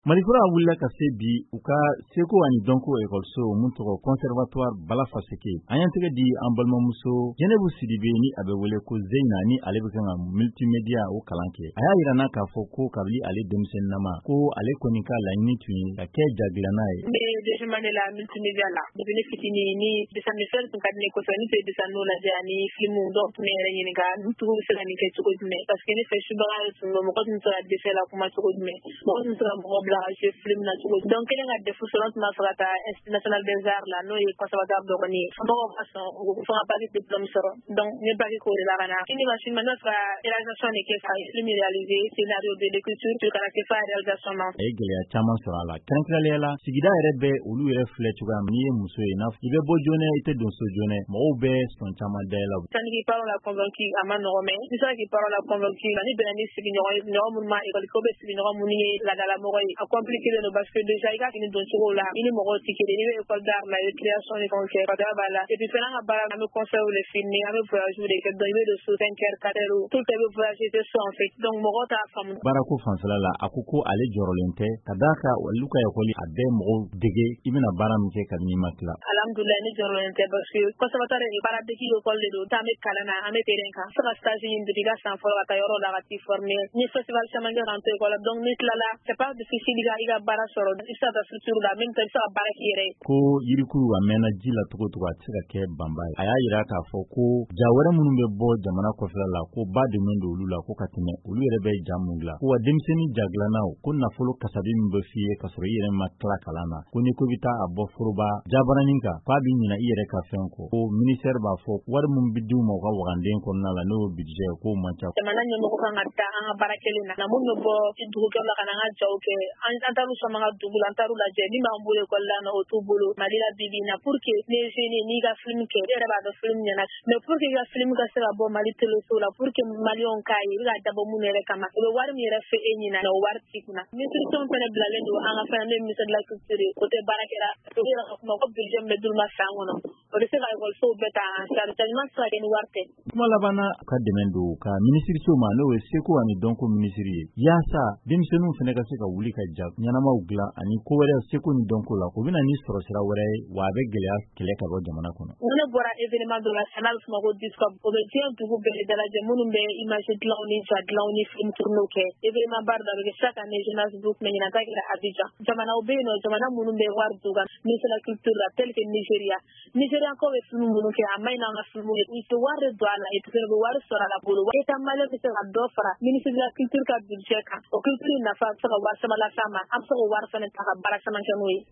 Malifura wulila ka se bi u ka Seko ani Donko école mun tɔgɔ conservatoire Bala Faseke an y'an tɛgɛ di an balimamuso Jɛnɛbu Sidibe ni a bɛ wele ko Zeyna ni ale bɛ kan ka multimédia o kalan kɛ a y'a yira n'a k'a fɔ ko kabili ale denmisɛnninama ko ale kɔni ka laɲini tun ye ka kɛ jagilanna ye. Ne deuxième année la multimédia la depuis ne fitinin ni dessin tun ka di ne kosɛbɛ ne tɛ dessin lajɛ ani film dɔw tun bɛ yɛrɛ ɲininka n'utugu bɛ se ka nin kɛ cogo jumɛn parce que ne fɛ subaga ye tun don mɔgɔ tun sera dessin la kuma cogo jumɛn mɔgɔ tun sera mɔgɔ bila ka jouer film na cogo donc kelen ka defu sɔrɔ tun b'a fɛ ka taa Institut national des arts la n'o ye conservatoire dɔgɔnin ye mɔgɔw ka sɔn u ko fo ka bac diplôme sɔrɔ donc ne bac k'o de la ka na ini machine ma ne fɛ ka réalisation de kɛ ka film réaliser scénario de l'écriture to kana kɛ fa réalisation ma. A ye gɛlɛya caman sɔrɔ a la kɛrɛnkɛrɛnnenya la sigida yɛrɛ bɛ olu yɛrɛ filɛ cogoya min n'i ye muso ye n'a i bɛ bɔ joonɛ i tɛ don so joonɛ mɔgɔw bɛ sɔn caman dayɛlɛ la. Sani k'i parole la convaincu a ma nɔgɔn mais ni sera k'i parole la convaincu ni bɛnna ni sigiɲɔgɔn ye ɲɔgɔn minnu ma école ko bɛ sigiɲɔgɔn minnu ye laadalamɔgɔ ye a compliqué don parce que déjà i ka fini don cogo la i ni mɔgɔw tɛ kelen n'i bɛ école d'art la i bɛ création de fɛnw kɛ kadɔya b'a la et puis fana an ka baara an bɛ concert de filmer an bɛ voyage de kɛ donc i bɛ don so 5 heures 4 heures tout le temps i bɛ voyager tɛ so en fait donc mɔgɔw t'a faamu. Baarako fanfɛla la a ko ale jɔrɔlen tɛ ka d'a kan olu ka école a bɛ mɔgɔw dege i bɛna baara min kɛ kabini i ma tila. Alhamdoulilah ne jɔrɔlen tɛ parce que conservatoire ye baara degi école de don an bɛ kalan na an bɛ terrain kan fo ka stage ɲini depuis ka san fɔlɔ ka taa yɔrɔ la ka t'i former ni festival caman kɛ k'an to école la donc ni tilala c'est pas difficile i ka baara sɔrɔ i bɛ se ka taa structure la même temps i bɛ se ka baara k'i yɛrɛ ye. Ko yirikuru a mɛnna ji la cogo cogo a tɛ se ka kɛ banba ye a y'a yira k'a fɔ ko ja wɛrɛ minnu bɛ bɔ jamana kɔfɛla la ko ba dɛmɛ don olu la ko ka tɛmɛ olu yɛrɛ bɛ ja mun dilan ko wa denmisɛnnin jagilanaw ko nafolo kasabi min bɛ f'i ye ka sɔrɔ i yɛrɛ ma tila kalan na ko ni ko bɛ taa a bɔ foroba jabaranin kan k'a bɛ ɲina i yɛrɛ ka fɛn kɔ ko ministère b'a fɔ wari min bɛ d'u ma u ka waganden kɔnɔna la n'o ye budget k'o man ca. Jamana ɲɛmɔgɔ kan ka taa an ka baara kelen na mun bɛ bɔ dugukɛw la ka na an ka jaw kɛ an taar'u sama ka dugu la an taar'u lajɛ min b'an bolo école la na o t'u bolo Mali la bibi in na pour que ne ye jeune n'i ka film kɛ e yɛrɛ b'a dɔn film ɲɛna mais pour que i ka film ka se ka bɔ Mali teleso la pour que maliyɛnw k'a ye i bɛ ka dabɔ mun yɛrɛ kama u bɛ wari min yɛrɛ fɛ e ɲɛna o wari t'i kunna ministère fana bilalen don an ka fɛn ne ministère de la culture o tɛ baara kɛra o yɛrɛ ka kuma ko budget min bɛ d'u ma san kɔnɔ o bɛ se ka écolesow bɛɛ ta en charge tellement se ka kɛ ni wari tɛ. Kuma labanna ka dɛmɛ don ka minisiriso ma n'o ye Seko ani Donko minisiri ye yaasa denmisɛnninw fana ka se ka wuli ka ja ɲɛnamaw dilan ani ko wɛrɛ Seko ni Donko la o bɛna ni sɔrɔ sira wɛrɛ ye wa a bɛ gɛlɛya kɛlɛ ka bɔ jamana kɔnɔ. Ne bɔra événement dɔ la san'a bɛ f'o ma ko DISCOP o bɛ diɲɛ dugu bɛɛ dalajɛ minnu bɛ image dilanw ni ja dilanw ni film tournéw kɛ événement ba dɔ bɛ kɛ chaque année jeunesse groupe mais ɲinan ta kɛra Abidjan jamanaw bɛ yen nɔ jamana minnu bɛ wari d'u kan ministère de la culture la tel que Nigériakaw bɛ film minnu kɛ a maɲi n'an ka film ye u tɛ wari de don a la et puis u bɛ wari sɔrɔ a la bolo état malien bɛ se ka dɔ fara ministère de la culture ka budget kan o culture nafa a bɛ se ka wari caman las'a ma an bɛ se k'o wari fana ta ka baara caman kɛ n'o ye.